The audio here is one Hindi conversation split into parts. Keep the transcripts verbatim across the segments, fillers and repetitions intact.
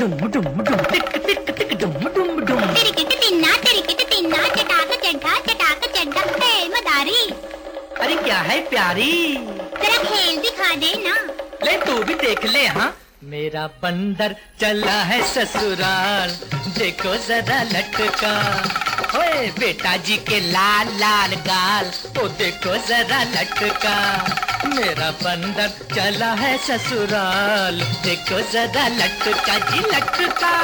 डुम डुम डुम टिक टिक टिक डुम डुम डुम तिरिकिट तिन्ना तिरिकिट तिन्ना चटाक चड्ढा चटाक चड्ढा। हे मदारी, अरे क्या है प्यारी, तेरा खेल दिखा दे ना। ले तू भी देख ले। हाँ, मेरा बंदर चला है ससुराल, देखो जरा लटका। ओए बेटा जी के लाल लाल गाल, ओ देखो जरा लटका। मेरा बंदर चला है ससुराल, देखो जरा लटका जी लटका।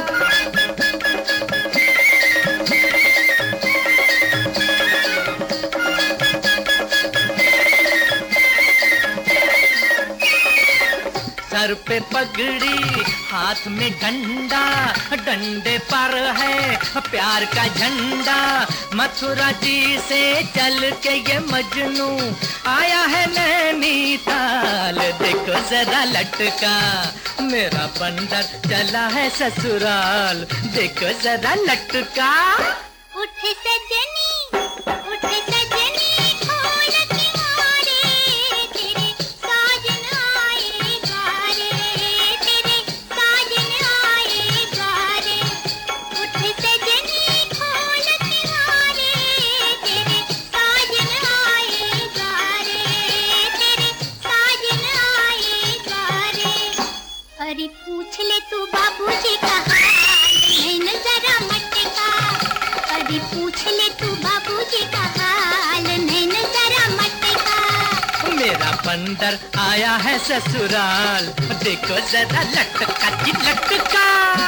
सर पे पगड़ी, हाथ में डंडा, डंडे पर है प्यार का झंडा। मथुरा जी से चल के ये मजनू आया है नैनीताल, देखो जरा लटका। मेरा बंदर चला है ससुराल, देखो जरा लटका। उठ सजनी, उठ सजनी, खोल के मारे, तेरे साजन आएगा रे, तेरे साजन आएगा रे। उठ सजनी, खोल के मारे, तेरे साजन आएगा रे, तेरे साजन आएगा रे। अरे पूछ ले तू बाबूजी का हाल, नैन जरा मटका। अरे पूछ ले तू बाबूजी का हाल, नैन जरा मटका। मेरा बंदर आया है ससुराल, देखो जरा लटका जी लटका।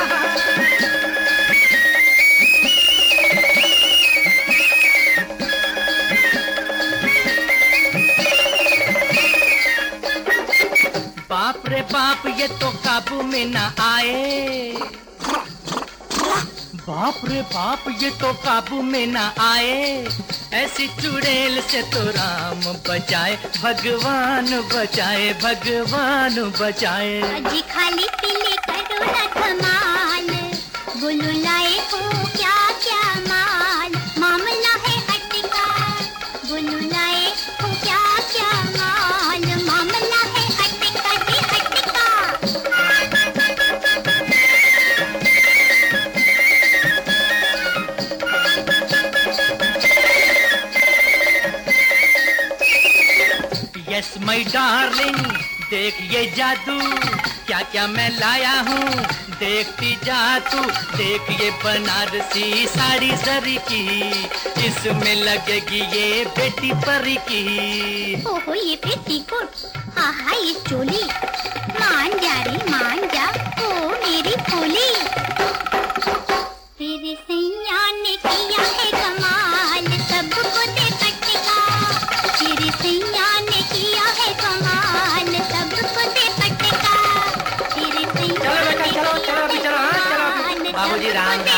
बाप रे बाप, ये तो काबू में ना आए। बाप रे बाप, ये तो काबू में ना आए। ऐसी चुड़ैल से तो राम बचाए, भगवान बचाए, भगवान बचाए। अजी खाली पीले करो ना धमाल, बोलो लाए हो क्या क्या माल। मामला है अटका, बोलो लाए हो क्या क्या माल। मामला है अटका जी अटका। यस माय डार्लिंग, देख ये जादू, क्या क्या मैं लाया हूँ देखती जा तू। देख ये बनारसी साड़ी जरी की, इसमें लगेगी ये बेटी परी की। ओहो ये पेटीकोट, आहा ये चोली, मान जा रे मान जा, ओ मेरी भोली। तेरे सैया ने किया है कमाल, सबको दे पटका। तेरे सैया ने किया है कमाल, सबको दे पटका। तेरे सैया चलो बेटा, चलो चलो अभी चलो। हाँ चलो, बाबूजी राम।